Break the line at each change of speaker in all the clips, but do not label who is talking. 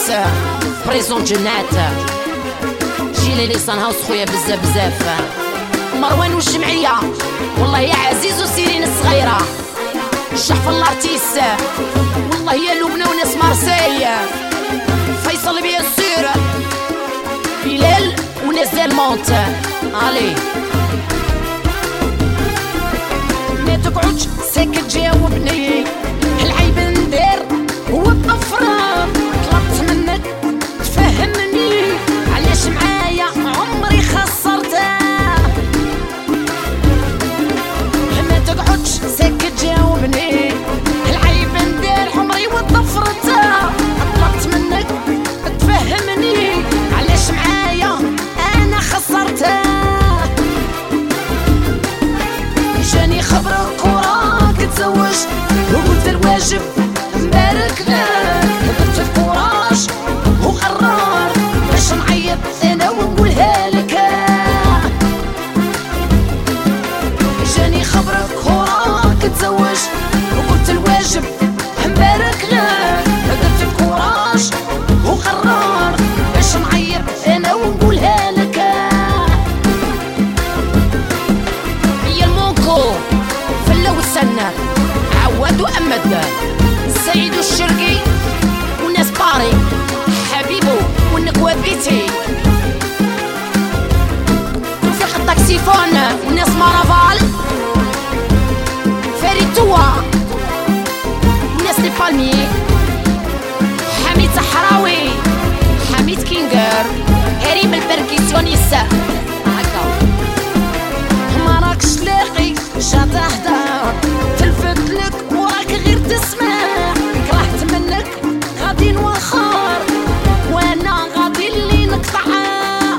بريزون جنات جيلي لي صنهاوس خويا بزاف مروان والجمعية والله يا عزيز وسيرين الصغيرة الشحف الارتيس والله يا لبنى وناس مارسي فيصل بيا السير بلال وناس دالمونت علي ما تقعدش ساكت جاوبني العيب ندير هو الطفرة طلبت منك تفهمني علاش معايا عمري خسرته ما تقعدش ساكت جاوبني العيب ندير عمري وطفرته طلبت منك تفهمني علاش معايا انا خسرته جاني خبرك وراك تزوج وقلت الواجب مبارك لك درت الكوراج وقرار باش نعيط انا ونقولها لك جاني خبرك وراك تزوج وقلت الواجب مبارك لك درت الكوراج وقرار باش نعيط انا ونقولها لك هي المونكو فلا والسنة عواد وأمد سعيد الشرقي والناس باري حبيبو والنكوة بيتي وفيق التاكسيفون والناس مارافال فريد توا والناس لي بالمي حميد صحراوي حميد كينجر هريم البركيسيونيست هكا ما راكش لاقي شطحتها تلفت لك وراك غير تسمع كرهت منك غادي نوخر وانا غادي اللي نقطعها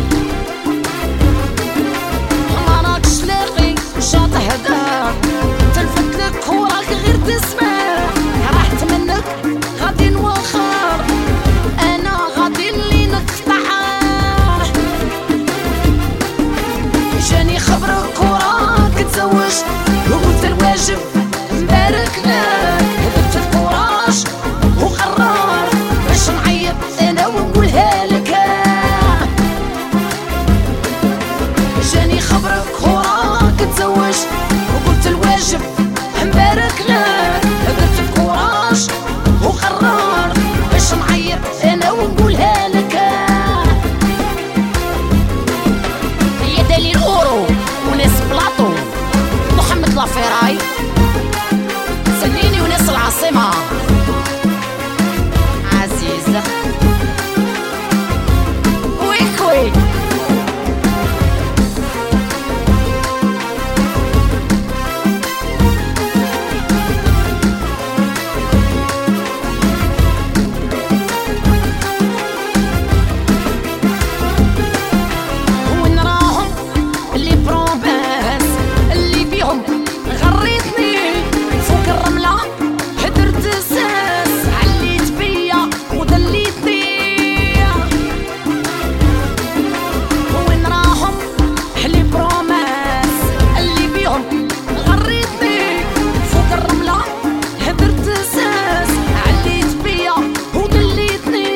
ما راكش لاقي شطحتها تلفت لك وراك غير تسمع كرهت منك غادي نوخر انا غادي اللي نقطعها جاني خبرك وراك تزوج وقلت الواجب مبارك لك درت الكوراج وقرار باش نعيط انا ونقولها لك جاني خبرك وراك تزوج وقلت الواجب مبارك لك درت الكوراج وقرار باش نعيط انا ونقولها لك هي دليل اورو وناس بلاطو محمد لافيراي سليني وناس العاصمة عزيزة ويكوي وين راهم اللي بروباس اللي بيهم غريتني فوق الرملة هدرت اساس عليت بيا ودليتني وين راهم اللي بروماس اللي بيهم غريتني فوق الرملة هدرت اساس عليت بيا ودليتني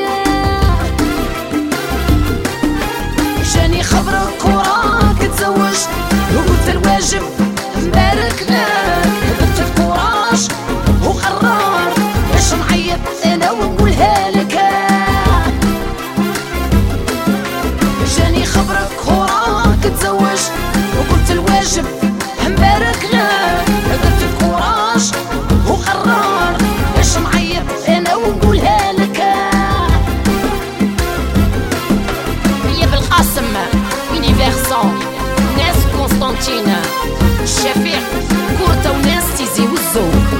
جاني خبرك وراك تزوج وقلت الواجب مبارك لك درت الكوراج وقرار باش نعيط انا ونقولها لك جاني خبرك وراك تزوج وقلت الواجب مبارك لك درت الكوراج وقرار باش نعيط انا ونقولها لك هي بالقاسم يونيفرسون ناس قسطنطين الشفيق كورتا وناس تيزي والزوق